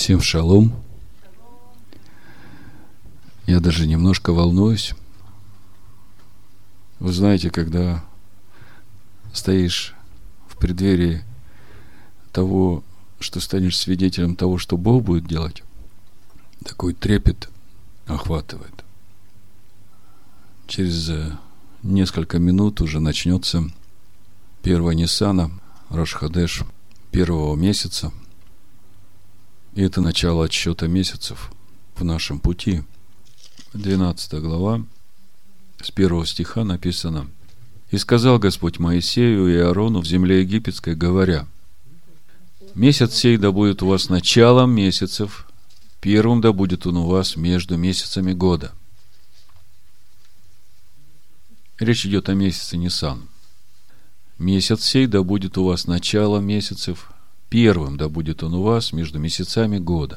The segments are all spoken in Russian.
Всем шалом. Я даже немножко волнуюсь. Вы знаете, когда стоишь в преддверии того, что станешь свидетелем того, что Бог будет делать, такой трепет охватывает. Через несколько минут уже начнется первая Ниссана, Рош Ходеш, первого месяца. И это начало отсчета месяцев в нашем пути. 12 глава, с 1 стиха написано: «И сказал Господь Моисею и Аарону в земле египетской, говоря: месяц сей да будет у вас началом месяцев, первым да будет он у вас между месяцами года». Речь идет о месяце Ниссан. «Месяц сей да будет у вас началом месяцев, первым да будет он у вас между месяцами года».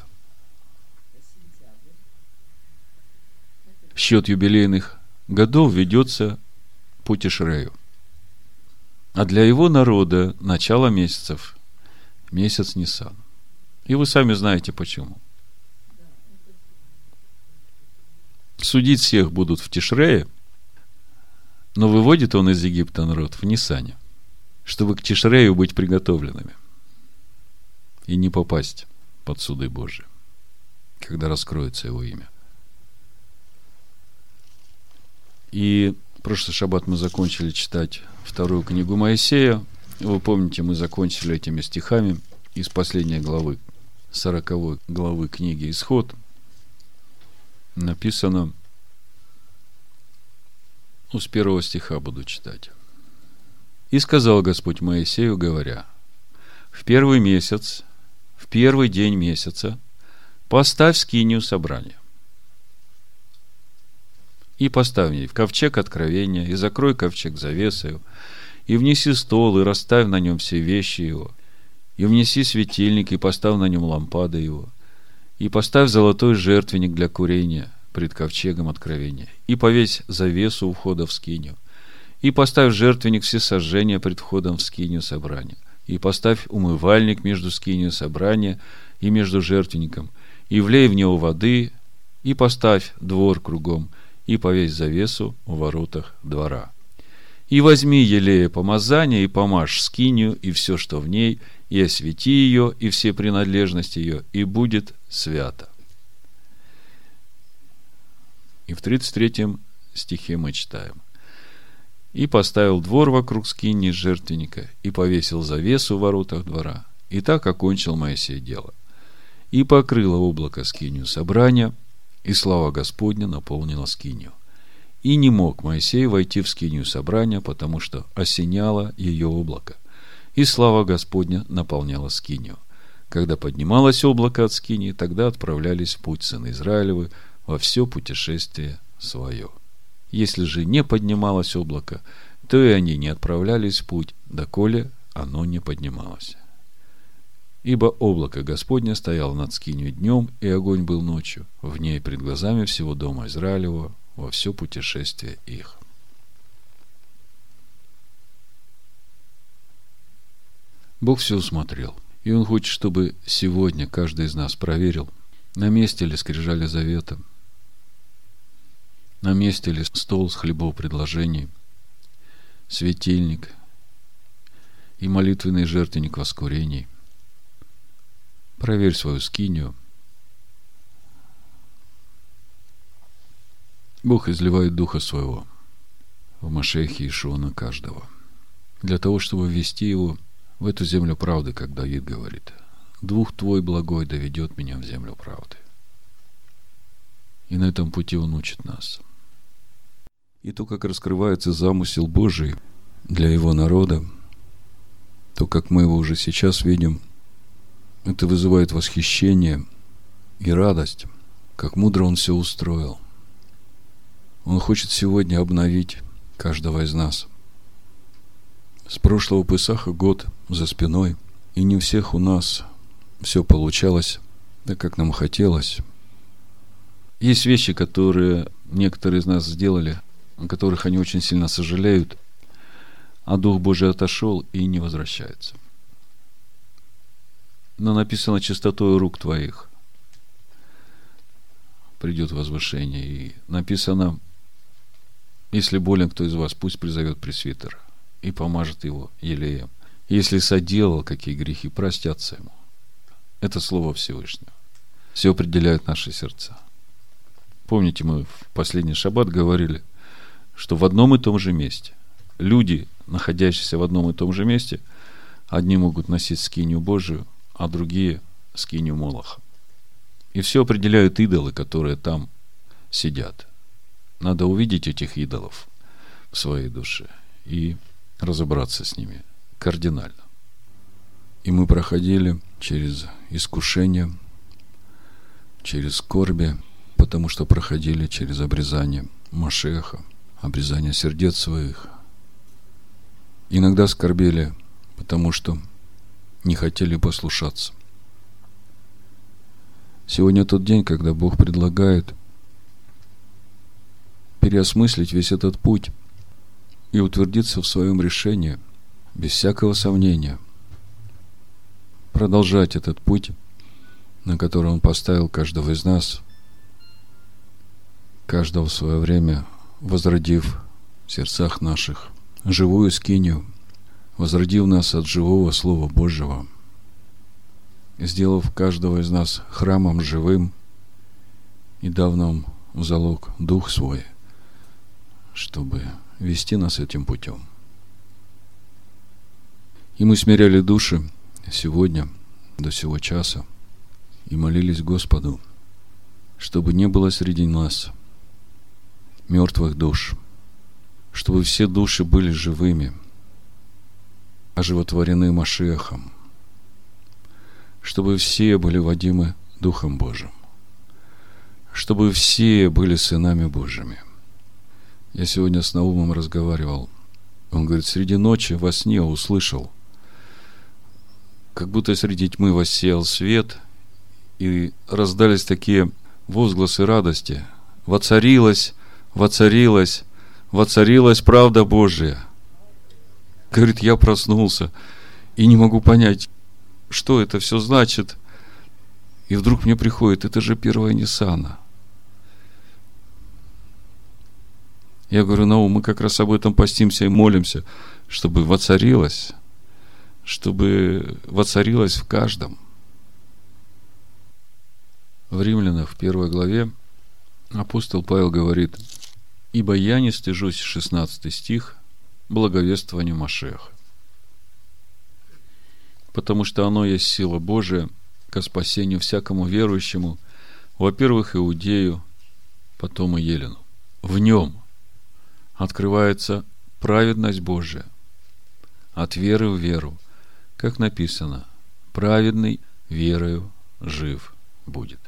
Счет юбилейных годов ведется по Тишрею. А для его народа начало месяцев – месяц Ниссан. И вы сами знаете почему. Судить всех будут в Тишрее, но выводит он из Египта народ в Ниссане, чтобы к Тишрею быть приготовленными и не попасть под суды Божии, когда раскроется его имя. И прошлый шаббат мы закончили читать вторую книгу Моисея. Вы помните, мы закончили этими стихами из последней главы, 40 главы книги Исход. Написано, с 1 стиха буду читать. «И сказал Господь Моисею, говоря: в первый месяц, в первый день месяца поставь скинию собрания. И поставь в ней в ковчег откровения, и закрой ковчег завесою, и внеси стол, и расставь на нем все вещи его, и внеси светильник, и поставь на нем лампады его, и поставь золотой жертвенник для курения пред ковчегом откровения, и повесь завесу у входа в скинию, и поставь жертвенник всесожжения пред входом в скинию собрания, и поставь умывальник между скинию собрания и между жертвенником, и влей в него воды, и поставь двор кругом, и повесь завесу у воротах двора. И возьми елея помазания, и помажь скинию, и все, что в ней, и освети ее, и все принадлежности ее, и будет свято». И в 33 стихе мы читаем: «И поставил двор вокруг скинии жертвенника, и повесил завесу в воротах двора. И так окончил Моисей дело. И покрыло облако скинию собрания, и слава Господня наполнила скинию. И не мог Моисей войти в скинию собрания, потому что осеняло ее облако. И слава Господня наполняла скинию. Когда поднималось облако от скинии, тогда отправлялись в путь сыны Израилевы во все путешествие свое. Если же не поднималось облако, то и они не отправлялись в путь, доколе оно не поднималось. Ибо облако Господне стояло над скинию днем, и огонь был ночью, в ней пред глазами всего дома Израилева во все путешествие их». Бог все усмотрел, и Он хочет, чтобы сегодня каждый из нас проверил, на месте ли скрижали завета, на месте ли стол с хлебов предложений, светильник и молитвенный жертвенник воскурений. Проверь свою скинию. Бог изливает Духа Своего в Машиахе Иешуа на каждого, для того, чтобы ввести его в эту землю правды, как Давид говорит: «Дух Твой благой доведет меня в землю правды». И на этом пути Он учит нас. И то, как раскрывается замысел Божий для Его народа, то, как мы его уже сейчас видим, это вызывает восхищение и радость, как мудро Он все устроил. Он хочет сегодня обновить каждого из нас. С прошлого Песаха год за спиной, и не у всех у нас все получалось так, как нам хотелось. Есть вещи, которые некоторые из нас сделали, о которых они очень сильно сожалеют, а Дух Божий отошел и не возвращается. Но написано: чистотою рук твоих придет возвышение. И написано: если болен кто из вас, пусть призовет пресвитера и помажет его елеем. Если соделал какие грехи, простятся ему. Это слово Всевышнего. Все определяют наши сердца. Помните, мы в последний шаббат говорили, что в одном и том же месте люди, находящиеся в одном и том же месте, одни могут носить скинию Божию, а другие скинию Молоха. И все определяют идолы, которые там сидят. Надо увидеть этих идолов в своей душе и разобраться с ними кардинально. И мы проходили через искушения, через скорби, потому что проходили через обрезание Машеха, обрезание сердец своих. Иногда скорбели, потому что не хотели послушаться. Сегодня тот день, когда Бог предлагает переосмыслить весь этот путь и утвердиться в своем решении, без всякого сомнения, продолжать этот путь, на который Он поставил каждого из нас, каждого в свое время возродив в сердцах наших живую скинию, возродив нас от живого Слова Божьего, сделав каждого из нас храмом живым и дав нам в залог Дух Свой, чтобы вести нас этим путем. И мы смиряли души сегодня, до сего часа, и молились Господу, чтобы не было среди нас мертвых душ, чтобы все души были живыми, оживотворены Машиахом, чтобы все были водимы Духом Божьим, чтобы все были сынами Божьими. Я сегодня с Наумом разговаривал. Он говорит: среди ночи во сне услышал, как будто среди тьмы воссеял свет, и раздались такие возгласы радости: воцарилась, воцарилась, воцарилась правда Божия. Говорит, я проснулся и не могу понять, что это все значит. И вдруг мне приходит: это же 1 Ниссана. Я говорю: Наум, мы как раз об этом постимся и молимся, чтобы воцарилось в каждом. В Римлянах, в 1 главе, апостол Павел говорит: ибо я не стыжусь, 16 стих, благовествования Машеха, потому что оно есть сила Божия ко спасению всякому верующему, во-первых, иудею, потом и елену. В нем открывается праведность Божия от веры в веру, как написано: праведный верою жив будет.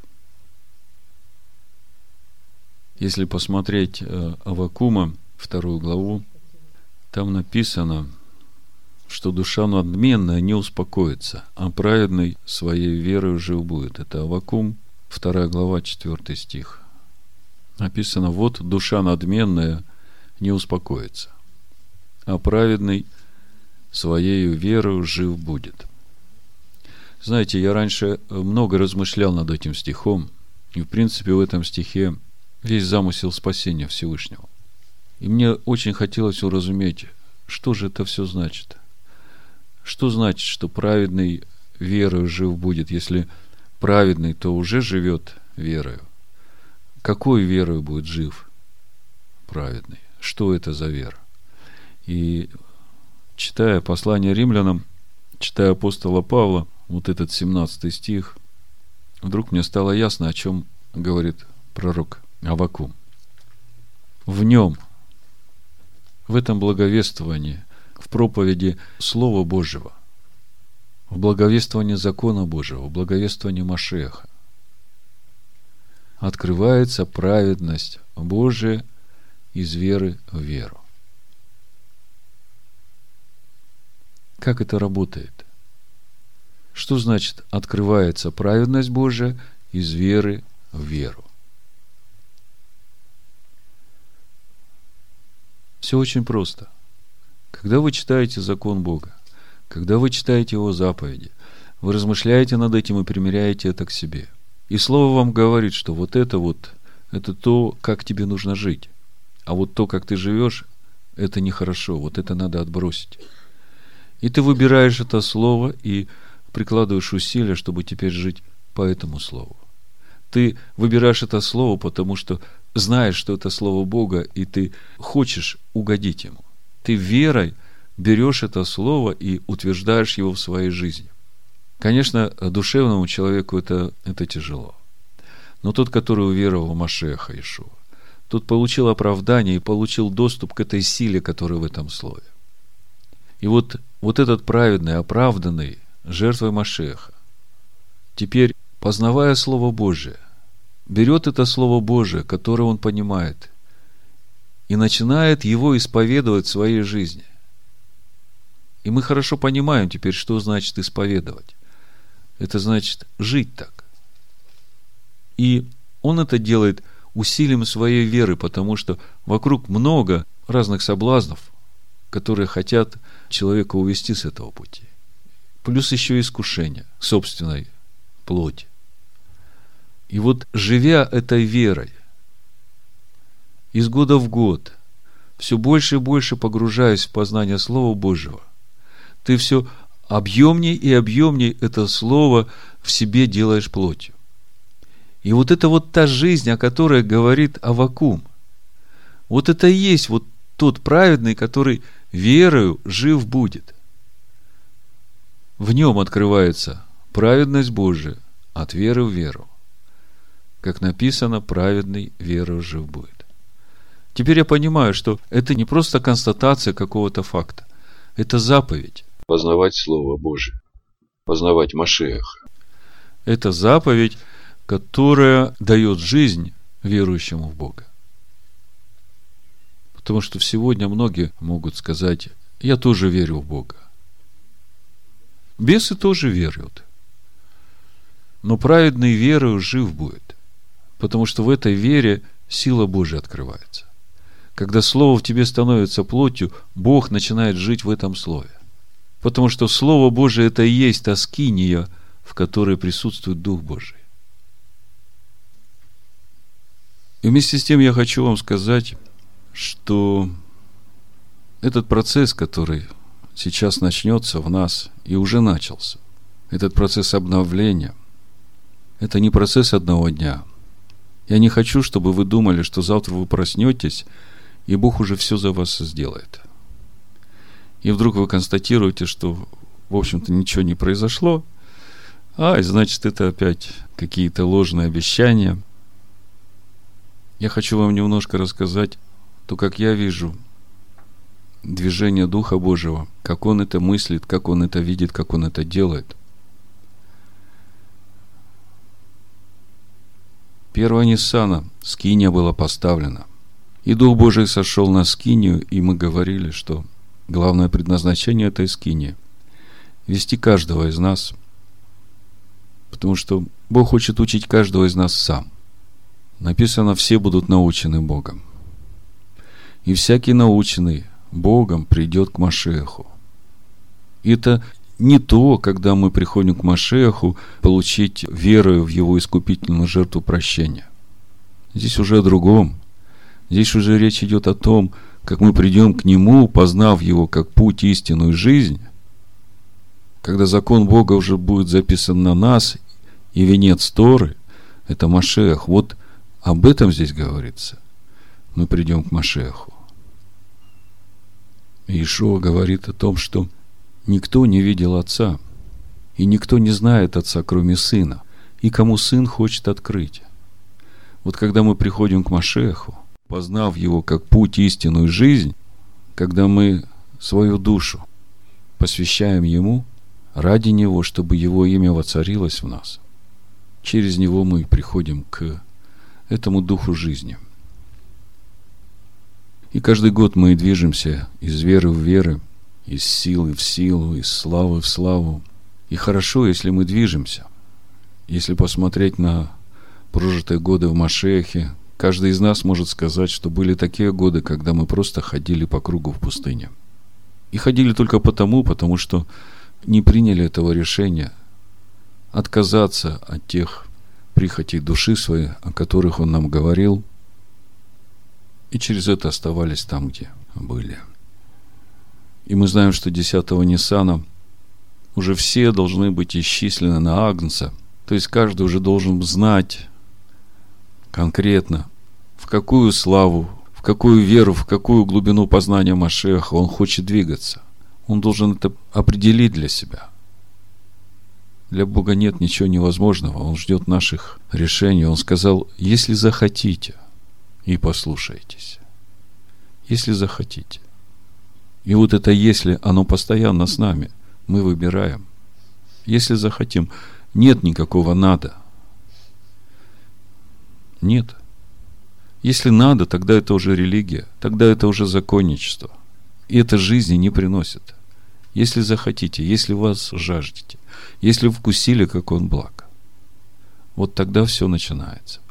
Если посмотреть Аввакума, 2 главу, там написано, что душа надменная не успокоится, а праведный своей верою жив будет. Это Аввакум, 2 глава, 4 стих. Написано: вот душа надменная не успокоится, а праведный своею верою жив будет. Знаете, я раньше много размышлял над этим стихом, и в принципе в этом стихе весь замысел спасения Всевышнего. И мне очень хотелось уразуметь, что же это все значит. Что значит, что праведный верою жив будет, если праведный, то уже живет верою? Какой верою будет жив праведный? Что это за вера? И читая послание римлянам, читая апостола Павла, вот этот 17 стих, вдруг мне стало ясно, о чем говорит пророк Аввакум. В нем, в этом благовествовании, в проповеди Слова Божьего, в благовествовании закона Божьего, в благовествовании Машеха открывается праведность Божия из веры в веру. Как это работает? Что значит открывается праведность Божия из веры в веру? Все очень просто. Когда вы читаете закон Бога, когда вы читаете Его заповеди, вы размышляете над этим и примеряете это к себе. И Слово вам говорит, что вот это вот это то, как тебе нужно жить. А вот то, как ты живешь, это нехорошо. Вот это надо отбросить. И ты выбираешь это слово и прикладываешь усилия, чтобы теперь жить по этому слову. Ты выбираешь это слово, потому что знаешь, что это слово Бога, и ты хочешь угодить Ему. Ты верой берешь это слово и утверждаешь его в своей жизни. Конечно, душевному человеку это тяжело. Но тот, который уверовал в Машиаха Иешуа, тот получил оправдание и получил доступ к этой силе, которая в этом слове. И вот этот праведный, оправданный жертвой Машиаха, теперь, познавая Слово Божие, берет это Слово Божие, которое он понимает, и начинает его исповедовать в своей жизни. И мы хорошо понимаем теперь, что значит исповедовать. Это значит жить так. И он это делает усилием своей веры, потому что вокруг много разных соблазнов, которые хотят человека увести с этого пути. Плюс еще искушение собственной плоти. И вот, живя этой верой, из года в год, все больше и больше погружаясь в познание Слова Божьего, ты все объемней и объемней это Слово в себе делаешь плотью. И вот это вот та жизнь, о которой говорит Аввакум. Вот это и есть вот тот праведный, который верою жив будет. В нем открывается праведность Божия от веры в веру. Как написано, праведный верою жив будет. Теперь я понимаю, что это не просто констатация какого-то факта. Это заповедь. Познавать Слово Божие. Познавать Машиаха. Это заповедь, которая дает жизнь верующему в Бога. Потому что сегодня многие могут сказать: я тоже верю в Бога. Бесы тоже веруют. Но праведный верою жив будет. Потому что в этой вере сила Божия открывается. Когда Слово в тебе становится плотью, Бог начинает жить в этом Слове. Потому что Слово Божие – это и есть та скиния, в которой присутствует Дух Божий. И вместе с тем я хочу вам сказать, что этот процесс, который сейчас начнется в нас и уже начался, этот процесс обновления, это не процесс одного дня. Я не хочу, чтобы вы думали, что завтра вы проснетесь, и Бог уже все за вас сделает. И вдруг вы констатируете, что, в общем-то, ничего не произошло, значит, это опять какие-то ложные обещания. Я хочу вам немножко рассказать то, как я вижу движение Духа Божьего, как Он это мыслит, как Он это видит, как Он это делает. Первая Ниссана, скиния была поставлена. И Дух Божий сошел на скинию, и мы говорили, что главное предназначение этой скинии – вести каждого из нас, потому что Бог хочет учить каждого из нас сам. Написано: все будут научены Богом. И всякий наученный Богом придет к Машиаху. И это не то, когда мы приходим к Машиаху, получить верою в Его искупительную жертву прощения. Здесь уже о другом. Здесь уже речь идет о том, как мы придем к Нему, познав Его как путь, истину и жизнь, когда закон Бога уже будет записан на нас, и венец Торы – это Машиах. Вот об этом здесь говорится. Мы придем к Машиаху. Иешуа говорит о том, что никто не видел Отца, и никто не знает Отца, кроме Сына, и кому Сын хочет открыть. Вот когда мы приходим к Машиаху, познав Его как путь, истину и жизнь, когда мы свою душу посвящаем Ему, ради Него, чтобы Его имя воцарилось в нас, через Него мы приходим к этому Духу жизни. И каждый год мы движемся из веры в веру, из силы в силу, из славы в славу. И хорошо, если мы движемся. Если посмотреть на прожитые годы в Машиахе, каждый из нас может сказать, что были такие годы, когда мы просто ходили по кругу в пустыне. И ходили только потому что не приняли этого решения отказаться от тех прихотей души своей, о которых Он нам говорил, и через это оставались там, где были. И мы знаем, что 10-го Ниссана уже все должны быть исчислены на Агнца. То есть каждый уже должен знать конкретно, в какую славу, в какую веру, в какую глубину познания Машиаха он хочет двигаться. Он должен это определить для себя. Для Бога нет ничего невозможного. Он ждет наших решений. Он сказал: если захотите, и послушаетесь. Если захотите. И вот это «если», оно постоянно с нами. Мы выбираем. Если захотим. Нет никакого «надо». Нет. Если надо, тогда это уже религия. Тогда это уже законничество. И это жизни не приносит. Если захотите, если вас жаждете, если вкусили, как Он благ, вот тогда все начинается.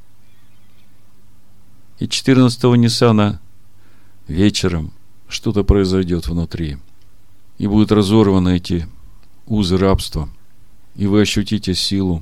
И 14-го Ниссана вечером что-то произойдет внутри, и будут разорваны эти узы рабства, и вы ощутите силу.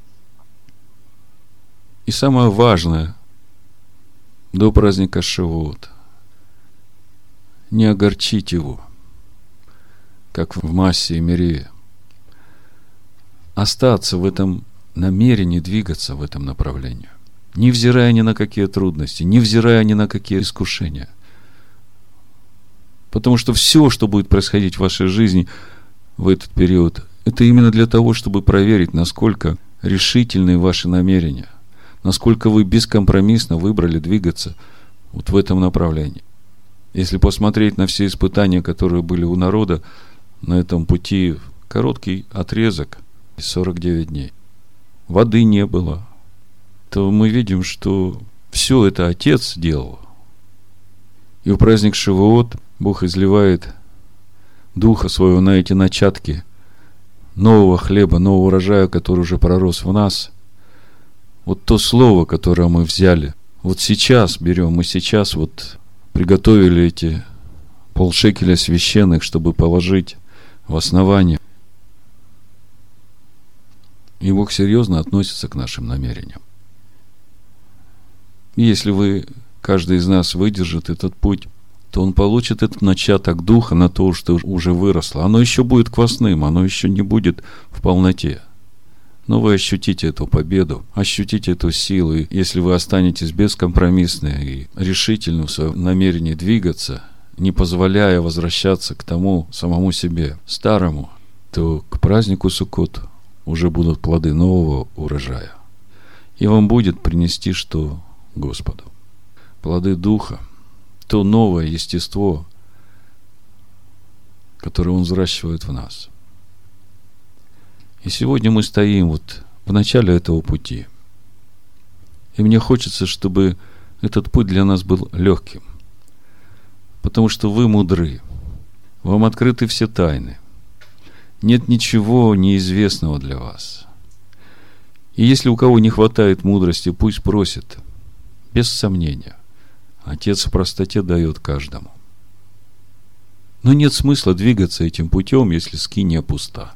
И самое важное, до праздника Шавуот не огорчить его, как в Массе и Мериве. Остаться в этом намерении, двигаться в этом направлении, невзирая ни на какие трудности, невзирая ни на какие искушения. Потому что все, что будет происходить в вашей жизни в этот период, это именно для того, чтобы проверить, насколько решительны ваши намерения, насколько вы бескомпромиссно выбрали двигаться вот в этом направлении. Если посмотреть на все испытания, которые были у народа на этом пути, короткий отрезок, 49 дней, воды не было, то мы видим, что все это Отец делал. И в праздник Шавуот Бог изливает Духа Своего на эти начатки нового хлеба, нового урожая, который уже пророс в нас. Вот то слово, которое мы взяли, вот сейчас берем, мы сейчас вот приготовили эти полшекеля священных, чтобы положить в основание. И Бог серьезно относится к нашим намерениям. И если каждый из нас выдержит этот путь, то он получит этот начаток Духа на то, что уже выросло. Оно еще будет квасным, оно еще не будет в полноте. Но вы ощутите эту победу, ощутите эту силу. И если вы останетесь бескомпромиссны и решительны в своем намерении двигаться, не позволяя возвращаться к тому самому себе, старому, то к празднику Суккот уже будут плоды нового урожая. И вам будет принести что Господу? Плоды Духа, то новое естество, которое Он взращивает в нас. И сегодня мы стоим вот в начале этого пути. И мне хочется, чтобы этот путь для нас был легким. Потому что вы мудры. Вам открыты все тайны. Нет ничего неизвестного для вас. И если у кого не хватает мудрости, пусть просит. Без сомнения. Отец в простоте дает каждому. Но нет смысла двигаться этим путем, если скиния пуста.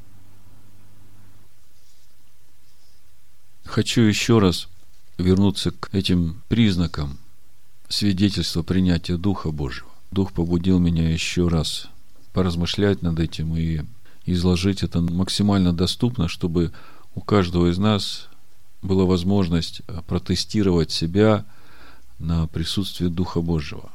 Хочу еще раз вернуться к этим признакам свидетельства принятия Духа Божьего. Дух побудил меня еще раз поразмышлять над этим и изложить это максимально доступно, чтобы у каждого из нас была возможность протестировать себя на присутствие Духа Божьего.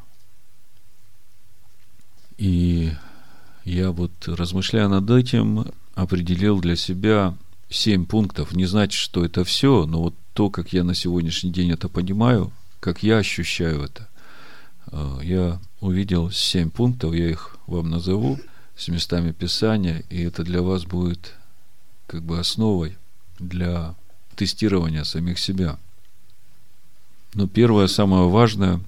И я вот, размышляя над этим, определил для себя 7 пунктов. Не значит, что это все, но вот то, как я на сегодняшний день это понимаю, как я ощущаю это, я увидел 7 пунктов, я их вам назову с местами Писания, и это для вас будет как бы основой для тестирования самих себя. Но первое, самое важное,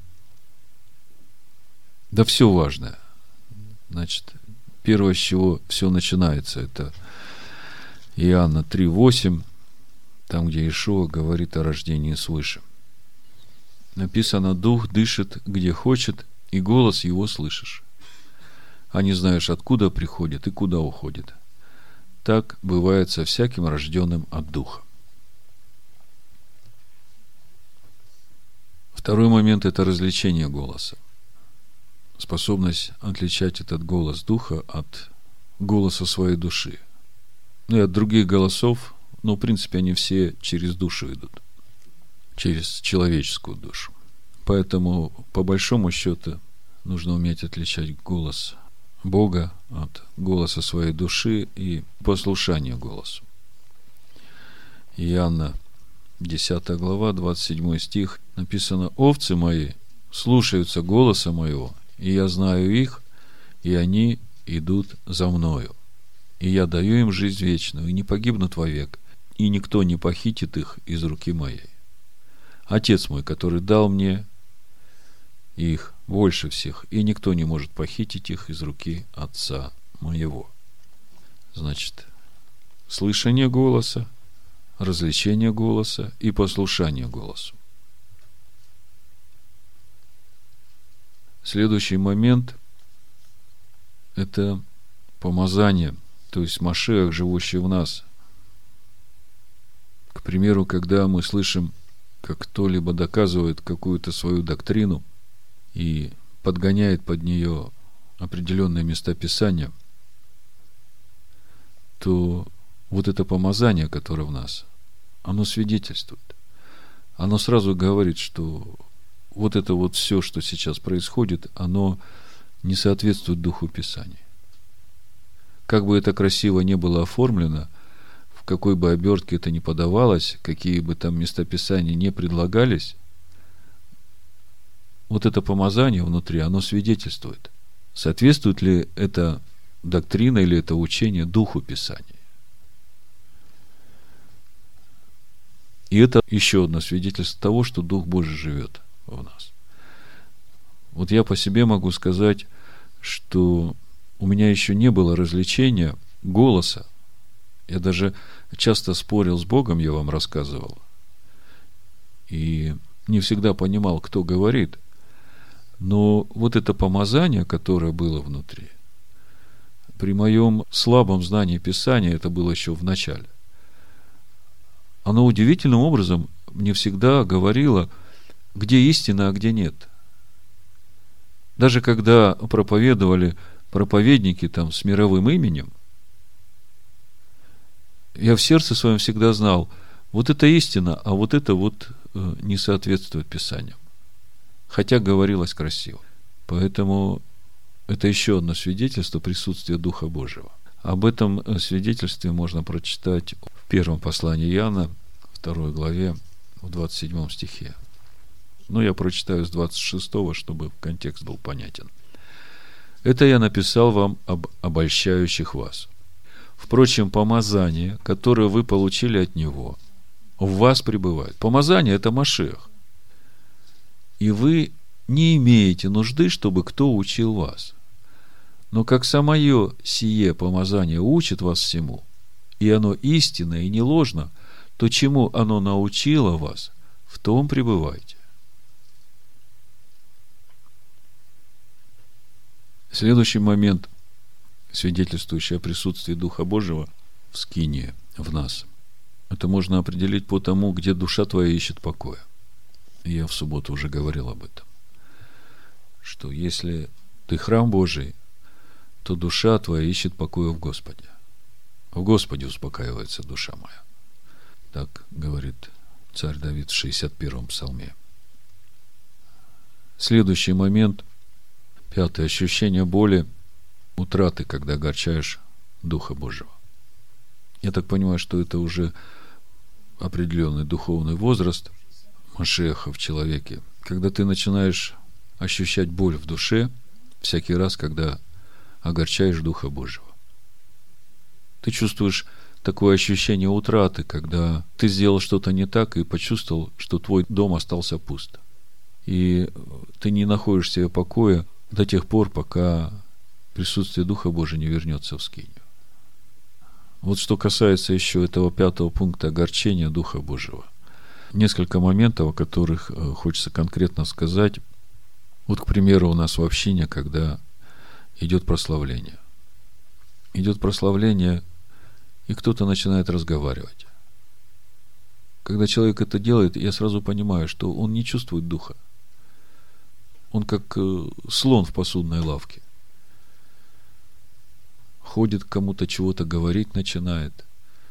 да все важное. Значит, первое, с чего все начинается, это Иоанна 3:8, там, где Иешуа говорит о рождении свыше. Написано: «Дух дышит, где хочет, и голос его слышишь, а не знаешь, откуда приходит и куда уходит. Так бывает со всяким рожденным от Духа». Второй момент – это развлечение голоса. Способность отличать этот голос духа от голоса своей души. И от других голосов, но в принципе они все через душу идут. Через человеческую душу. Поэтому, по большому счету, нужно уметь отличать голос Бога от голоса своей души и послушание голосу. Иоанна, 10 глава, 27 стих, написано: «Овцы мои слушаются голоса моего, и я знаю их, и они идут за мною. И я даю им жизнь вечную, и не погибнут вовек, и никто не похитит их из руки моей. Отец мой, который дал мне их больше всех, и никто не может похитить их из руки Отца моего». Значит, слышание голоса, развлечение голоса и послушание голосу. Следующий момент – это помазание, то есть Машиах, живущий в нас. К примеру, когда мы слышим, как кто-либо доказывает какую-то свою доктрину и подгоняет под нее определенные места Писания, то вот это помазание, которое в нас, оно свидетельствует. Оно сразу говорит, что вот это вот все, что сейчас происходит, оно не соответствует Духу Писания. Как бы это красиво не было оформлено, в какой бы обертке это ни подавалось, какие бы там места Писания не предлагались, вот это помазание внутри, оно свидетельствует, соответствует ли это доктрина или это учение Духу Писания. И это еще одно свидетельство того, что Дух Божий живет в нас. Вот я по себе могу сказать, что у меня еще не было развлечения голоса. Я даже часто спорил с Богом, я вам рассказывал. И не всегда понимал, кто говорит. Но вот это помазание, которое было внутри, при моем слабом знании Писания, это было еще в начале, оно удивительным образом мне всегда говорило, где истина, а где нет. Даже когда проповедовали проповедники там с мировым именем, я в сердце своем всегда знал, вот это истина, а вот это вот не соответствует Писаниям. Хотя говорилось красиво. Поэтому это еще одно свидетельство присутствия Духа Божьего. Об этом свидетельстве можно прочитать в первом послании Иоанна, 2 главе, в 27 стихе. Но я прочитаю с 26, чтобы контекст был понятен. «Это я написал вам об обольщающих вас. Впрочем, помазание, которое вы получили от Него, в вас пребывает». Помазание – это Машиах. «И вы не имеете нужды, чтобы кто учил вас. Но как самое сие помазание учит вас всему, и оно истинно и не ложно, то чему оно научило вас, в том пребывайте». Следующий момент, свидетельствующий о присутствии Духа Божьего в скинии, в нас, это можно определить по тому, где душа твоя ищет покоя. Я в субботу уже говорил об этом. Что если ты храм Божий, то душа твоя ищет покоя в Господе. В Господе успокаивается душа моя. Так говорит царь Давид в 61-м псалме. Следующий момент, 5. Ощущение боли, утраты, когда огорчаешь Духа Божьего. Я так понимаю, что это уже определенный духовный возраст Машиаха в человеке, когда ты начинаешь ощущать боль в душе всякий раз, когда огорчаешь Духа Божьего. Ты чувствуешь такое ощущение утраты, когда ты сделал что-то не так и почувствовал, что твой дом остался пуст. И ты не находишь себе покоя до тех пор, пока присутствие Духа Божьего не вернется в скинию. Вот что касается еще этого 5 пункта огорчения Духа Божьего. Несколько моментов, о которых хочется конкретно сказать. Вот, к примеру, у нас в общине, когда идет прославление. Идет прославление, и кто-то начинает разговаривать. Когда человек это делает, я сразу понимаю, что он не чувствует Духа. Он как слон в посудной лавке. Ходит, кому-то чего-то говорить начинает.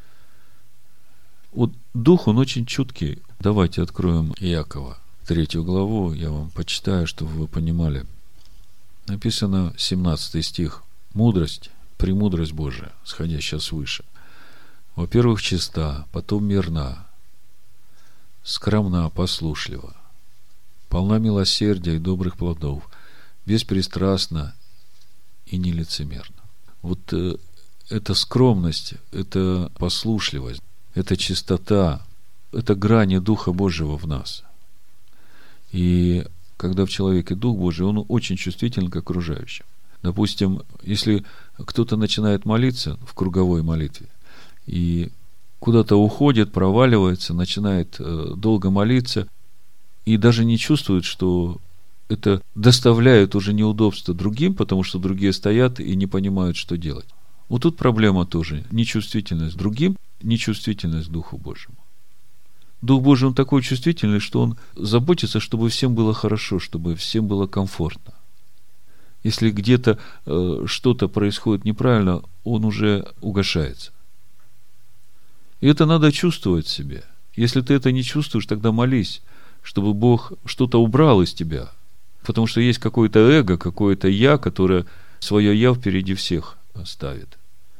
Вот дух, он очень чуткий. Давайте откроем Иакова, 3 главу. Я вам почитаю, чтобы вы понимали. Написано 17 стих. Мудрость, премудрость Божия, сходящая свыше. Во-первых, чиста, потом мирна, скромна, послушлива, полна милосердия и добрых плодов, беспристрастна и нелицемерна. Вот эта скромность, это послушливость, это чистота, это грани Духа Божьего в нас. И когда в человеке Дух Божий, он очень чувствителен к окружающим. Допустим, если кто-то начинает молиться в круговой молитве и куда-то уходит, проваливается, начинает долго молиться и даже не чувствует, что это доставляет уже неудобства другим, потому что другие стоят и не понимают, что делать. Вот тут проблема тоже. Нечувствительность другим, нечувствительность Духу Божьему. Дух Божий, он такой чувствительный, что он заботится, чтобы всем было хорошо, чтобы всем было комфортно. Если где-то что-то происходит неправильно, он уже угошается. И это надо чувствовать в себе. Если ты это не чувствуешь, тогда молись, чтобы Бог что-то убрал из тебя. Потому что есть какое-то эго, какое-то я, которое свое я впереди всех ставит.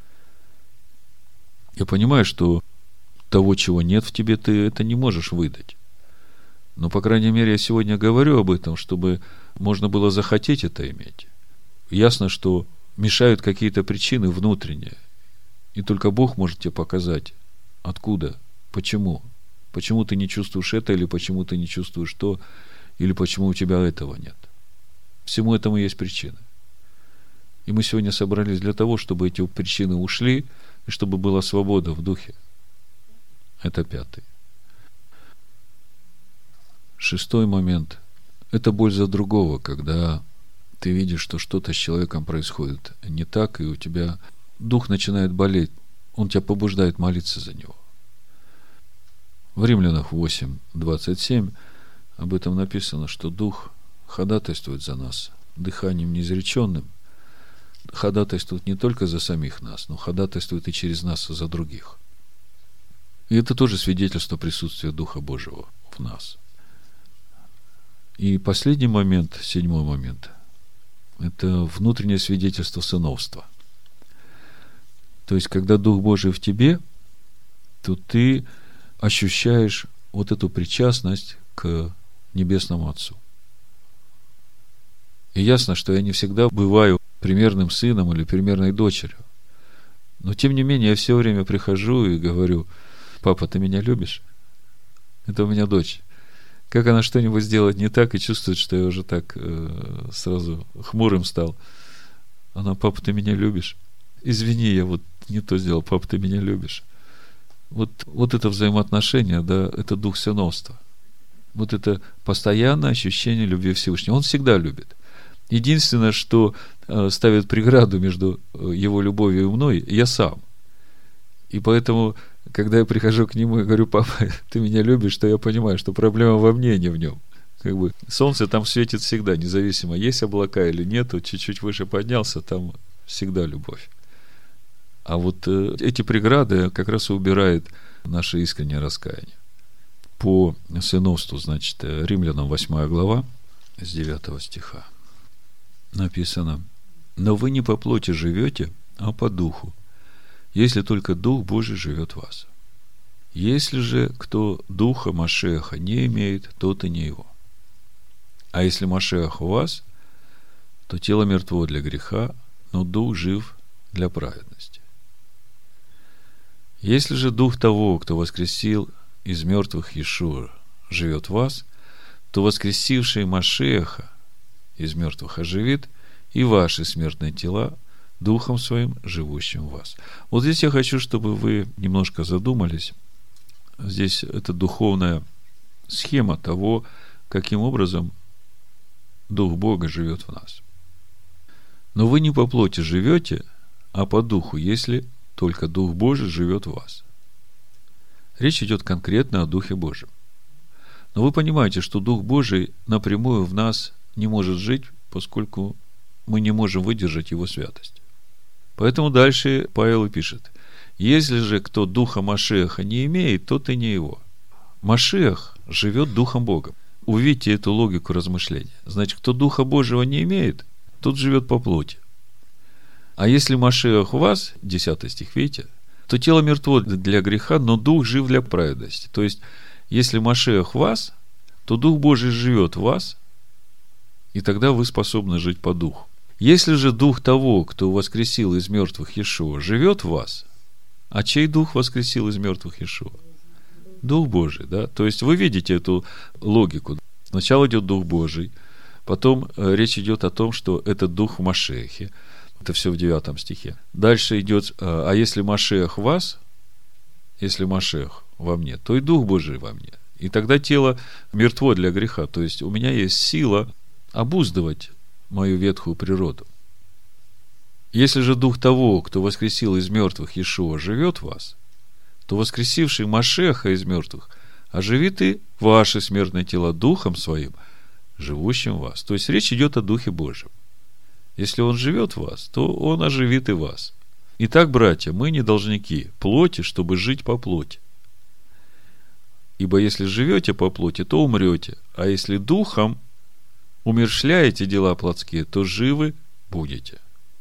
Я понимаю, что того, чего нет в тебе, ты это не можешь выдать. Но, по крайней мере, я сегодня говорю об этом, чтобы можно было захотеть это иметь. Ясно, что мешают какие-то причины внутренние. И только Бог может тебе показать, откуда, почему. Почему ты не чувствуешь это, или почему ты не чувствуешь то, или почему у тебя этого нет. Всему этому есть причины. И мы сегодня собрались для того, чтобы эти причины ушли, и чтобы была свобода в духе. Это 5. 6 момент. Это боль за другого, когда ты видишь, что что-то с человеком происходит не так, и у тебя дух начинает болеть. Он тебя побуждает молиться за него. В Римлянах 8:27 об этом написано, что дух ходатайствует за нас дыханием неизреченным. Ходатайствует не только за самих нас, но ходатайствует и через нас за других. И это тоже свидетельство присутствия Духа Божьего в нас. И последний момент, 7 момент, это внутреннее свидетельство сыновства. То есть, когда Дух Божий в тебе, то ты ощущаешь вот эту причастность к Небесному Отцу. И ясно, что я не всегда бываю примерным сыном или примерной дочерью. Но, тем не менее, я все время прихожу и говорю: папа, ты меня любишь? Это у меня дочь. Как она что-нибудь сделает не так и чувствует, что я уже так сразу хмурым стал. Она: папа, ты меня любишь? Извини, я вот не то сделал. Папа, ты меня любишь? Вот это взаимоотношение, да, это дух сыновства. Вот это постоянное ощущение любви Всевышнего. Он всегда любит. Единственное, что ставит преграду между его любовью и мной, я сам. И поэтому, когда я прихожу к нему и говорю: папа, ты меня любишь, то я понимаю, что проблема во мне, а не в нем. Как бы солнце там светит всегда, независимо, есть облака или нет, вот чуть-чуть выше поднялся, там всегда любовь. А вот эти преграды как раз и убирает наше искреннее раскаяние. По сыновству, значит, Римлянам 8 глава, с 9 стиха написано: «Но вы не по плоти живете, а по духу, если только Дух Божий живет в вас. Если же кто Духа Машеха не имеет, тот и не его. А если Машех у вас, то тело мертво для греха, но Дух жив для праведности. Если же Дух того, кто воскресил из мертвых Иешуа, живет в вас, то воскресивший Машеха из мертвых оживит и ваши смертные тела Духом Своим, живущим в вас». Вот здесь я хочу, чтобы вы немножко задумались. Здесь это духовная схема того, каким образом Дух Бога живет в нас. Но вы не по плоти живете, а по духу, если только Дух Божий живет в вас. Речь идет конкретно о Духе Божьем. Но вы понимаете, что Дух Божий напрямую в нас не может жить, поскольку мы не можем выдержать его святость. Поэтому дальше Павел и пишет: если же кто духа Машиаха не имеет, тот и не его. Машиах живет духом Бога. Увидите эту логику размышления. Значит, кто духа Божьего не имеет, тот живет по плоти. А если Машиах в вас, 10 стих, видите, то тело мертво для греха, но дух жив для праведности. То есть, если Машиах в вас, то Дух Божий живет в вас, и тогда вы способны жить по духу. Если же дух того, кто воскресил из мертвых Иешуа, живет в вас, а чей дух воскресил из мертвых Иешуа? Дух Божий, да? То есть вы видите эту логику. Сначала идет Дух Божий, потом речь идет о том, что это Дух в Машиахе. Это все в 9 стихе. Дальше идет: а если Машиах в вас, если Машиах во мне, то и Дух Божий во мне. И тогда тело мертво для греха. То есть у меня есть сила обуздывать мою ветхую природу. Если же Дух того, кто воскресил из мертвых Иешуа, живет в вас, то воскресивший Машиаха из мертвых оживит и ваши смертные тела Духом Своим, живущим в вас. То есть речь идет о Духе Божьем. Если Он живет в вас, то Он оживит и вас. Итак, братья, мы не должники плоти, чтобы жить по плоти. Ибо если живете по плоти, то умрете, а если духом умерщвляете дела плотские, то живы будете.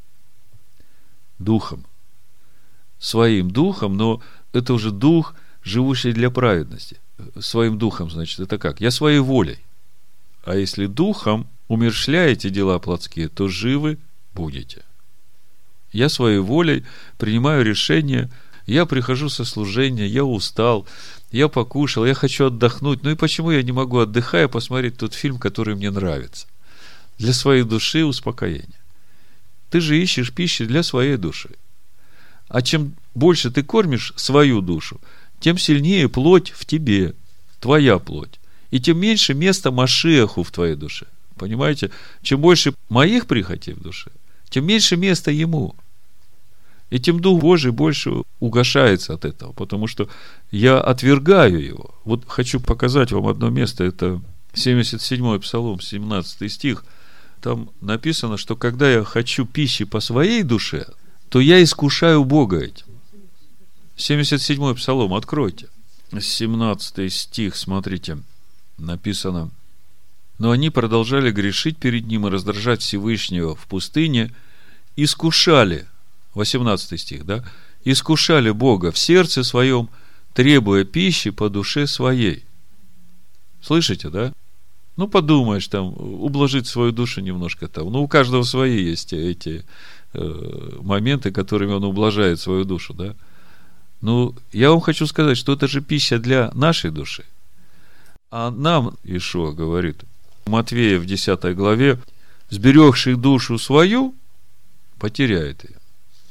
Духом. Своим духом, но это уже дух, живущий для праведности. Своим духом, значит, это как? Я своей волей. А если духом умерщвляете дела плотские, то живы будете. Я своей волей принимаю решение, я прихожу со служения, я устал, я покушал, я хочу отдохнуть. Ну и почему я не могу, отдыхая, посмотреть тот фильм, который мне нравится? Для своей души успокоения. Ты же ищешь пищи для своей души. А чем больше ты кормишь свою душу, тем сильнее плоть в тебе, твоя плоть. И тем меньше места Машиаху в твоей душе. Понимаете? Чем больше моих прихотей в душе, тем меньше места ему. И тем Дух Божий больше угошается от этого, потому что я отвергаю его. Вот хочу показать вам одно место. Это 77-й Псалом, 17 стих. Там написано, что когда я хочу пищи по своей душе, то я искушаю Бога этим. 77-й Псалом, откройте. 17 стих, смотрите, написано: но они продолжали грешить перед ним и раздражать Всевышнего в пустыне, искушали, 18 стих, да, искушали Бога в сердце своем, требуя пищи по душе своей. Слышите, да? Ну, подумаешь, там, ублажить свою душу немножко там. Ну, у каждого свои есть эти моменты, которыми он ублажает свою душу, да? Ну, я вам хочу сказать, что это же пища для нашей души. А нам, Иешуа говорит, Матвея в 10 главе: сберегший душу свою, потеряет ее.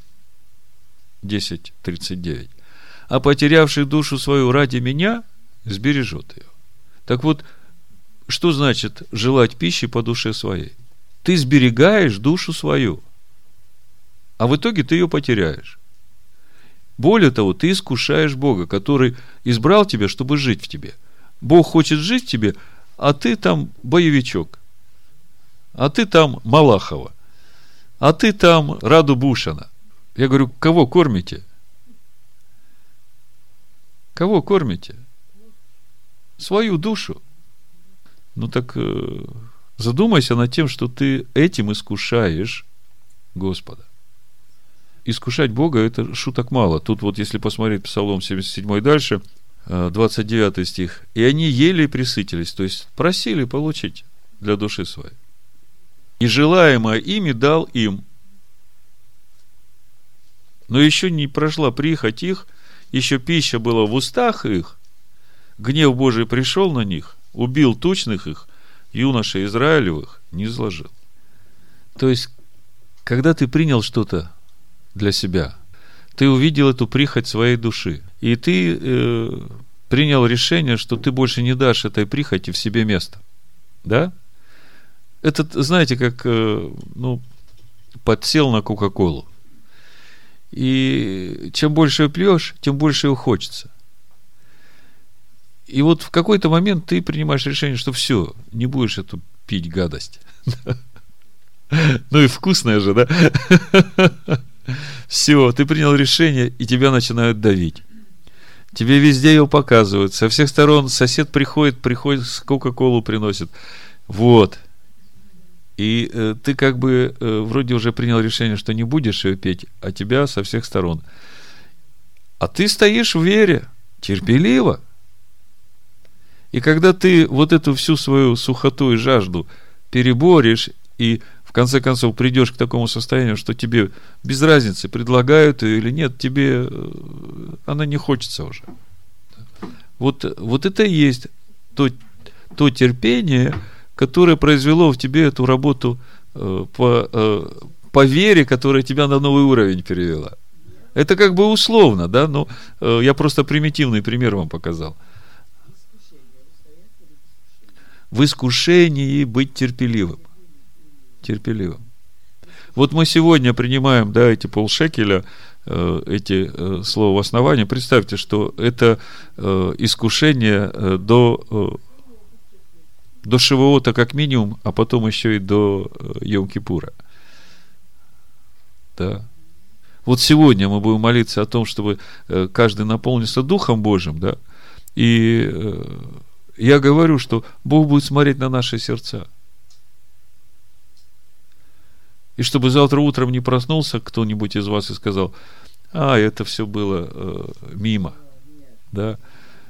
10:39. А потерявший душу свою ради меня, сбережет ее. Так вот, что значит желать пищи по душе своей? Ты сберегаешь душу свою, а в итоге ты ее потеряешь. Более того, ты искушаешь Бога, который избрал тебя, чтобы жить в тебе. Бог хочет жить в тебе, а ты там боевичок, а ты там Малахова, а ты там Раду Бушана. Я говорю, кого кормите? Кого кормите? Свою душу. Ну так задумайся над тем, что ты этим искушаешь Господа. Искушать Бога — это шуток мало. Тут вот если посмотреть Псалом 77 дальше, 29 стих: и они ели и пресытились, то есть просили получить для души своей. И желаемое ими дал им. Но еще не прошла прихоть их, еще пища была в устах их, гнев Божий пришел на них, убил тучных их, юношей Израилевых не изложил. То есть, когда ты принял что-то для себя, ты увидел эту прихоть своей души, и ты принял решение, что ты больше не дашь этой прихоти в себе место. Да? Это, знаете, как подсел на Кока-Колу. И чем больше ее пьешь, тем больше ее хочется. И вот в какой-то момент ты принимаешь решение, что все, не будешь эту пить гадость. Ну и вкусная же, да? Все, ты принял решение, и тебя начинают давить. Тебе везде его показывают. Со всех сторон сосед приходит, Кока-Колу приносит. Вот. И ты как бы вроде уже принял решение, что не будешь ее петь, а тебя со всех сторон. А ты стоишь в вере, терпеливо. И когда ты вот эту всю свою сухоту и жажду переборешь, и в конце концов придешь к такому состоянию, что тебе без разницы, предлагают ее или нет, тебе она не хочется уже. Вот это и есть то терпение, которое произвело в тебе эту работу по вере, которая тебя на новый уровень перевела. Это как бы условно, да, но я просто примитивный пример вам показал. В искушении быть терпеливым. Терпеливым. Вот мы сегодня принимаем, да, эти полшекеля, эти слова в основании. Представьте, что это искушение до Шивоота как минимум, а потом еще и до Йом-Кипура. Да. Вот сегодня мы будем молиться о том, чтобы каждый наполнился Духом Божьим, да, и я говорю, что Бог будет смотреть на наши сердца. И чтобы завтра утром не проснулся кто-нибудь из вас и сказал: это все было мимо, да.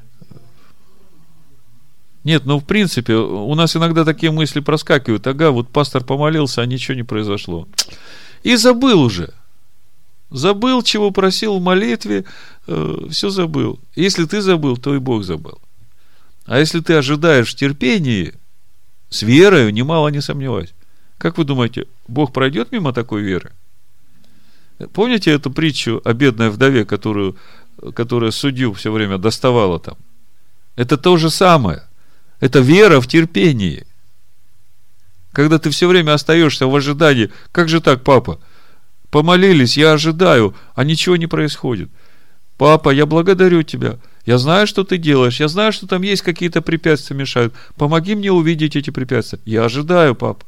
Нет, в принципе, у нас иногда такие мысли проскакивают. Вот пастор помолился, а ничего не произошло. И забыл уже. Забыл, чего просил в молитве, все забыл. Если ты забыл, то и Бог забыл. А если ты ожидаешь терпения, с верою, немало не сомневайся. Как вы думаете, Бог пройдет мимо такой веры? Помните эту притчу о бедной вдове, которая судью все время доставала там? Это то же самое. Это вера в терпении. Когда ты все время остаешься в ожидании: как же так, папа? Помолились, я ожидаю, а ничего не происходит. Папа, я благодарю тебя. Я знаю, что ты делаешь. Я знаю, что там есть какие-то препятствия, мешают. Помоги мне увидеть эти препятствия. Я ожидаю, папа.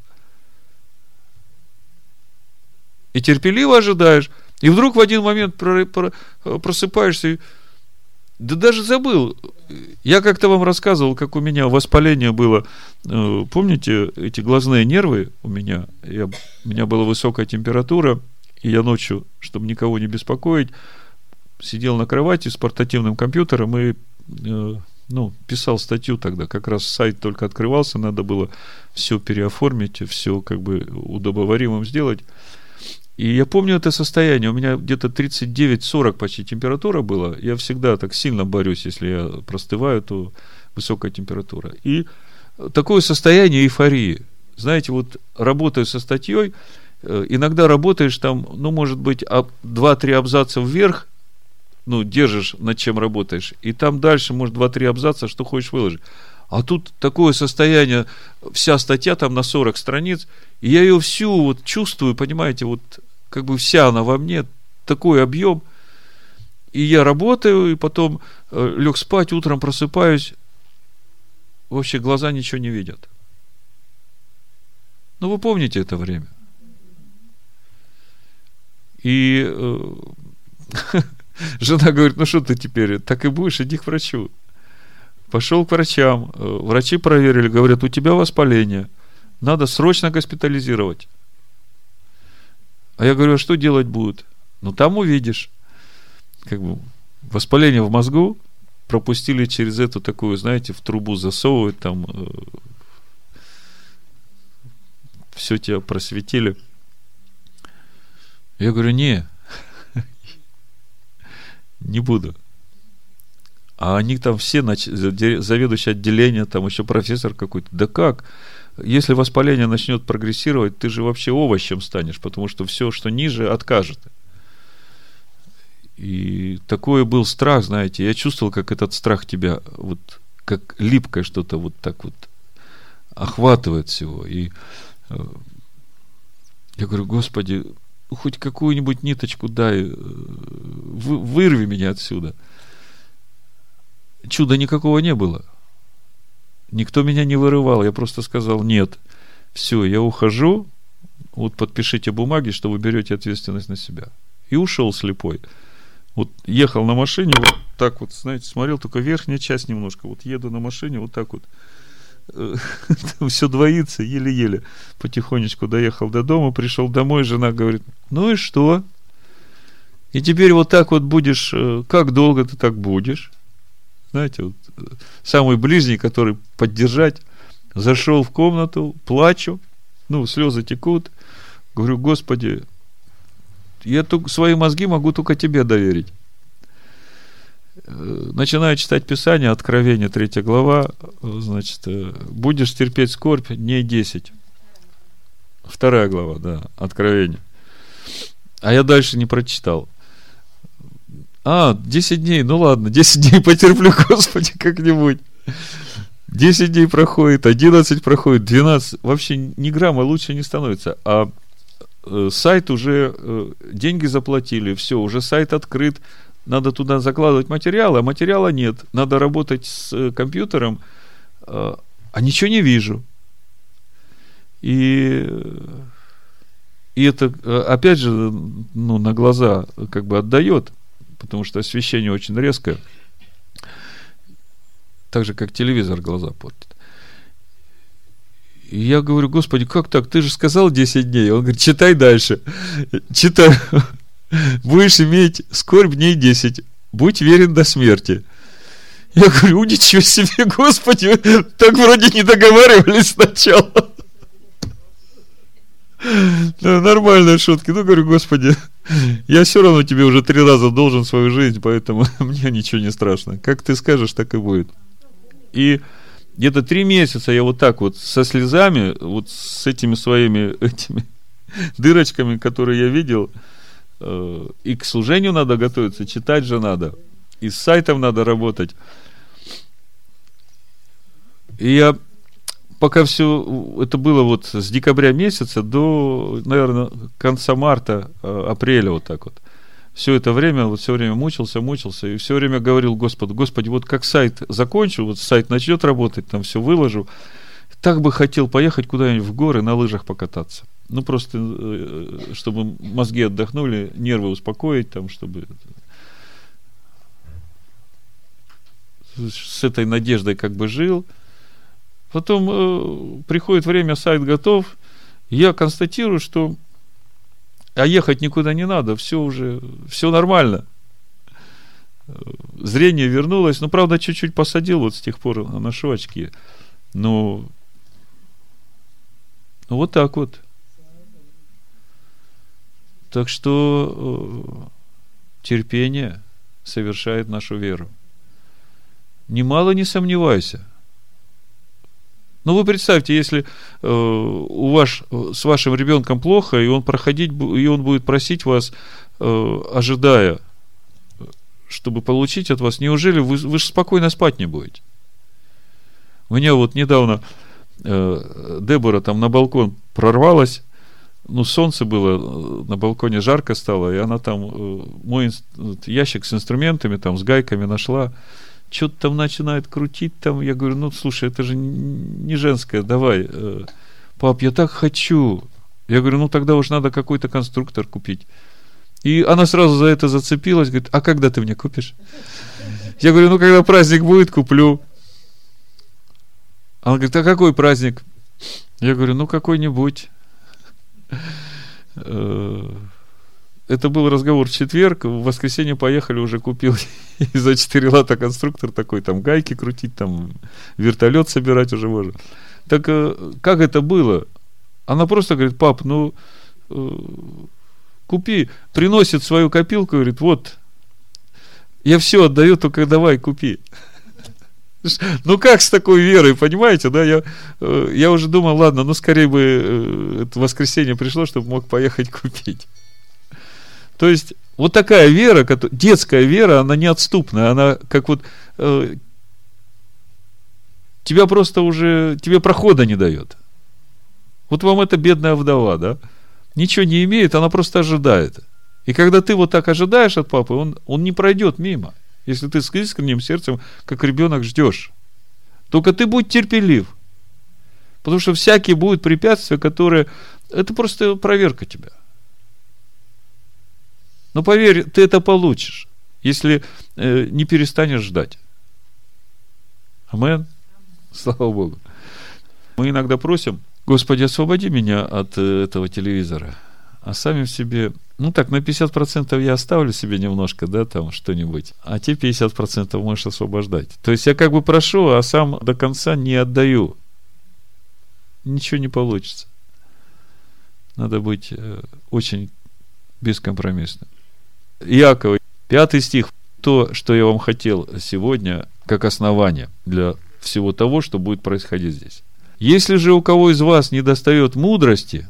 И терпеливо ожидаешь. И вдруг в один момент просыпаешься и... Да даже забыл. Я как-то вам рассказывал, как у меня воспаление было. Помните, эти глазные нервы у меня? У меня была высокая температура, и я ночью, чтобы никого не беспокоить, сидел на кровати с портативным компьютером и писал статью тогда. Как раз сайт только открывался, надо было все переоформить, все как бы удобоваримым сделать. И я помню это состояние. У меня где-то 39-40 почти температура была. Я всегда так сильно борюсь, если я простываю, то высокая температура. И такое состояние эйфории. Знаете, вот работая со статьей, иногда работаешь там, может быть, 2-3 абзаца вверх, держишь, над чем работаешь, и там дальше, может, 2-3 абзаца, что хочешь, выложить. А тут такое состояние, вся статья там на 40 страниц, и я ее всю вот чувствую, понимаете, вот как бы вся она во мне, такой объем, и я работаю, и потом лег спать, утром просыпаюсь, вообще глаза ничего не видят. Вы помните это время. И жена говорит: что ты теперь, так и будешь, иди к врачу. Пошел к врачам, врачи проверили, говорят: у тебя воспаление, надо срочно госпитализировать. А я говорю: а что делать будут? Там увидишь. Как бы воспаление в мозгу, пропустили через эту такую, знаете, в трубу засовывают, там все тебя просветили. Я говорю: не буду. А они там все, заведующий отделения, там еще профессор какой-то. Да как? Если воспаление начнет прогрессировать, ты же вообще овощем станешь, потому что все, что ниже, откажет. И такой был страх, знаете. Я чувствовал, как этот страх тебя, вот как липкое что-то вот так вот охватывает всего. И я говорю: Господи, хоть какую-нибудь ниточку дай, вырви меня отсюда. Чуда никакого не было. Никто меня не вырывал. Я просто сказал: нет. Все, я ухожу, вот подпишите бумаги, что вы берете ответственность на себя. И ушел слепой. Вот ехал на машине, вот так вот, знаете, смотрел, только верхняя часть немножко. Вот еду на машине, вот так вот. Все двоится, еле-еле. Потихонечку доехал до дома, пришел домой, жена говорит: ну и что? И теперь вот так вот будешь, как долго ты так будешь? Знаете, вот, самый ближний, который поддержать, зашел в комнату, плачу, слезы текут, говорю: Господи, я свои мозги могу только тебе доверить. Начинаю читать Писание, Откровение, 3 глава, значит, будешь терпеть скорбь дней 10. 2 глава, да, Откровение. А я дальше не прочитал. 10 дней, ну ладно, 10 дней потерплю, Господи, как-нибудь. 10 дней проходит, 11 проходит, 12, вообще ни грамма лучше не становится. А сайт уже, деньги заплатили, все, уже сайт открыт, надо туда закладывать материалы, а материала нет. Надо работать с компьютером, а ничего не вижу. И это, опять же, на глаза как бы отдает, потому что освещение очень резкое. Так же, как телевизор глаза портит. И я говорю: Господи, как так? Ты же сказал 10 дней. Он говорит: читай дальше. Читай. Будешь иметь скорбь дней 10. Будь верен до смерти. Я говорю: ничего себе, Господи, так вроде не договаривались сначала. Нормальные шутки. Говорю: Господи, я все равно тебе уже 3 раза должен свою жизнь, поэтому мне ничего не страшно. Как ты скажешь, так и будет. И где-то 3 месяца я вот так вот со слезами, вот с этими своими этими дырочками, которые я видел, и к служению надо готовиться, читать же надо, и с сайтом надо работать. И я пока все это было вот с декабря месяца до, наверное, конца марта, апреля, вот так вот. Все это время, вот все время мучился, и все время говорил Господу: Господи, вот как сайт закончу, вот сайт начнет работать, там все выложу, так бы хотел поехать куда-нибудь в горы на лыжах покататься. Просто, чтобы мозги отдохнули, нервы успокоить, там, чтобы с этой надеждой как бы жил. Потом приходит время, сайт готов, я констатирую, что ехать никуда не надо, все нормально. Зрение вернулось, правда, чуть-чуть посадил, вот с тех пор ношу очки. Вот так вот. Так что терпение совершает нашу веру. Немало не сомневайся. Вы представьте, если с вашим ребенком плохо, и он будет просить вас, ожидая, чтобы получить от вас, неужели вы же спокойно спать не будете? У меня вот недавно Дебора там на балкон прорвалась, солнце было, на балконе жарко стало, и она там мой ящик с инструментами, там с гайками нашла, что-то там начинает крутить, там, я говорю: слушай, это же не женское, давай, пап, я так хочу. Я говорю: тогда уж надо какой-то конструктор купить. И она сразу за это зацепилась, говорит: а когда ты мне купишь? Я говорю: когда праздник будет, куплю. Она говорит: а какой праздник? Я говорю: какой-нибудь. Это был разговор в четверг, в воскресенье поехали, уже купил и за 4 лата конструктор такой, там гайки крутить, там вертолет собирать уже можно. Так как это было? Она просто говорит: пап, купи, приносит свою копилку, говорит: вот, я все отдаю, только давай, купи. Как с такой верой, понимаете, да? Я уже думал, ладно, скорее бы это воскресенье пришло, чтобы мог поехать купить. То есть, вот такая вера, детская вера, она неотступная, она как вот тебя просто уже, тебе прохода не дает. Вот вам эта бедная вдова, да? Ничего не имеет, она просто ожидает. И когда ты вот так ожидаешь от папы, он не пройдет мимо. Если ты с искренним сердцем, как ребенок, ждешь. Только ты будь терпелив. Потому что всякие будут препятствия, которые... Это просто проверка тебя. Но поверь, ты это получишь, если не перестанешь ждать. Амен. Слава Богу. Мы иногда просим: Господи, освободи меня от этого телевизора. А сами в себе, на 50% я оставлю себе немножко, там что-нибудь, а те 50% можешь освобождать. То есть я как бы прошу, а сам до конца не отдаю. Ничего не получится. Надо быть очень бескомпромиссным. Иакова, 5 стих. То, что я вам хотел сегодня, как основание для всего того, что будет происходить здесь. Если же у кого из вас недостает мудрости,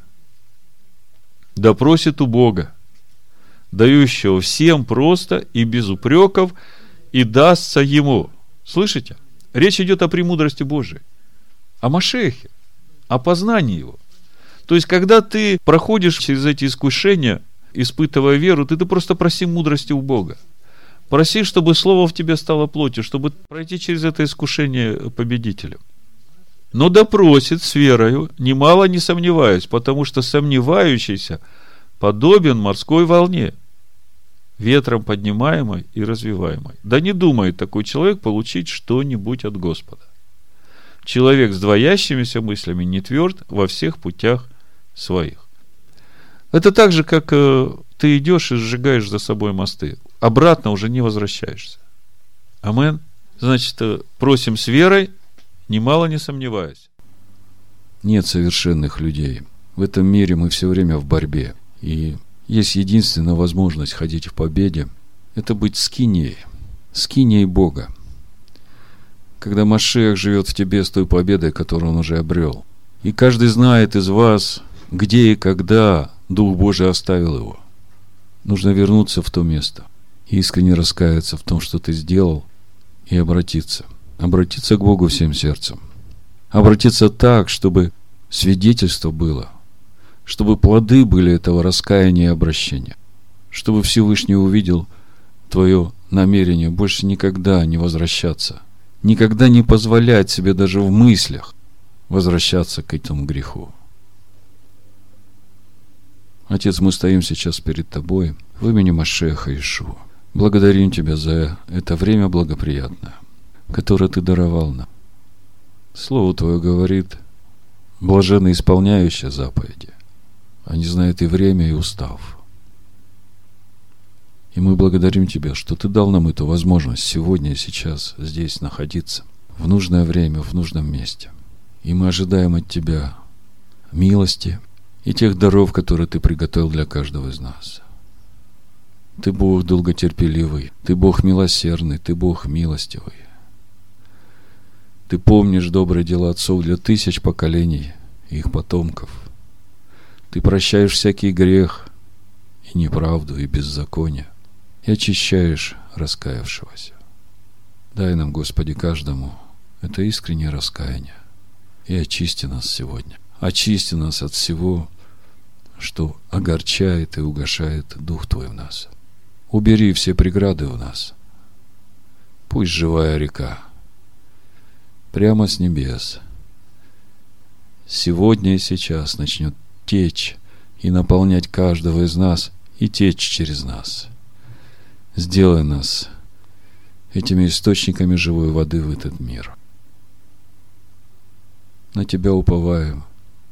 да просит у Бога, дающего всем просто и без упреков, и дастся ему. Слышите? Речь идет о премудрости Божией, о Машиахе, о познании его. То есть, когда ты проходишь через эти искушения, испытывая веру, ты просто проси мудрости у Бога. Проси, чтобы Слово в тебе стало плотью, чтобы пройти через это искушение победителем. Но допросит с верою, немало не сомневаюсь, потому что сомневающийся подобен морской волне, ветром поднимаемой и развиваемой. Да не думает такой человек получить что-нибудь от Господа. Человек с двоящимися мыслями не тверд во всех путях своих. Это так же, как ты идешь и сжигаешь за собой мосты. Обратно уже не возвращаешься. Амен. Значит, просим с верой, немало не сомневаясь. Нет совершенных людей. В этом мире мы все время в борьбе. И есть единственная возможность ходить в победе. Это быть скинией Бога. Когда Машиах живет в тебе с той победой, которую он уже обрел. И каждый знает из вас, где и когда Дух Божий оставил его. Нужно вернуться в то место. Искренне раскаяться в том, что ты сделал, и обратиться. Обратиться к Богу всем сердцем. Обратиться так, чтобы свидетельство было, чтобы плоды были этого раскаяния и обращения, чтобы Всевышний увидел твое намерение больше никогда не возвращаться, никогда не позволять себе даже в мыслях возвращаться к этому греху. Отец, мы стоим сейчас перед Тобой в имени Машиаха Иешуа. Благодарим Тебя за это время благоприятное, которое Ты даровал нам. Слово Твое говорит: блаженны исполняющие заповеди, они знают и время, и устав. И мы благодарим Тебя, что Ты дал нам эту возможность сегодня и сейчас здесь находиться, в нужное время, в нужном месте. И мы ожидаем от Тебя милости и тех даров, которые Ты приготовил для каждого из нас. Ты Бог долготерпеливый, Ты Бог милосердный, Ты Бог милостивый. Ты помнишь добрые дела отцов для 1000 поколений и их потомков. Ты прощаешь всякий грех и неправду, и беззаконие, и очищаешь раскаявшегося. Дай нам, Господи, каждому это искреннее раскаяние, и очисти нас сегодня. Очисти нас от всего, что огорчает и угошает Дух Твой в нас. Убери все преграды в нас. Пусть живая река прямо с небес сегодня и сейчас начнет течь и наполнять каждого из нас и течь через нас. Сделай нас этими источниками живой воды в этот мир. На Тебя уповаем,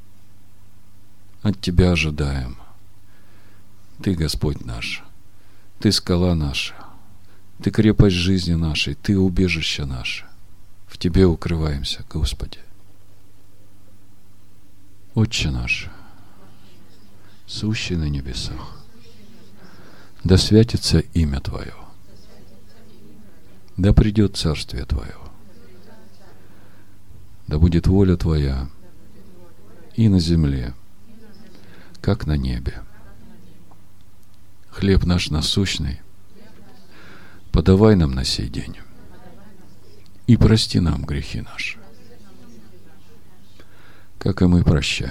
от Тебя ожидаем. Ты, Господь наш, Ты скала наша, Ты крепость жизни нашей, Ты убежище наше. В Тебе укрываемся, Господи. Отче наш, сущий на небесах, да святится имя Твое, да придет царствие Твое, да будет воля Твоя и на земле, как на небе. Хлеб наш насущный подавай нам на сей день, и прости нам грехи наши, как и мы прощаем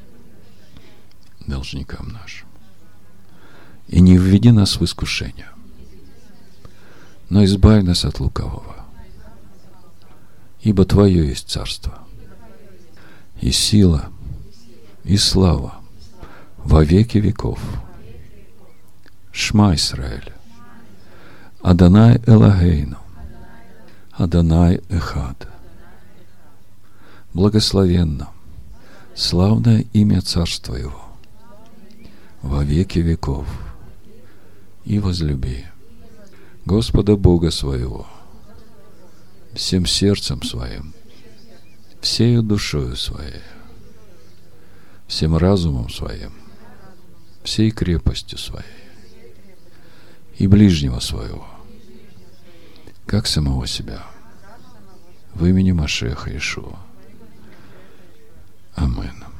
должникам нашим. И не введи нас в искушение, но избавь нас от лукавого. Ибо Твое есть царство, и сила, и слава во веки веков. Шма Исраэль, Адонай Элогейну, Адонай Эхад. Благословенно, славное имя Царства Его во веки веков. И возлюби Господа Бога своего всем сердцем своим, всею душою своей, всем разумом своим, всей крепостью своей, и ближнего своего, как самого себя, в имени Машеха Иешуа. Амин.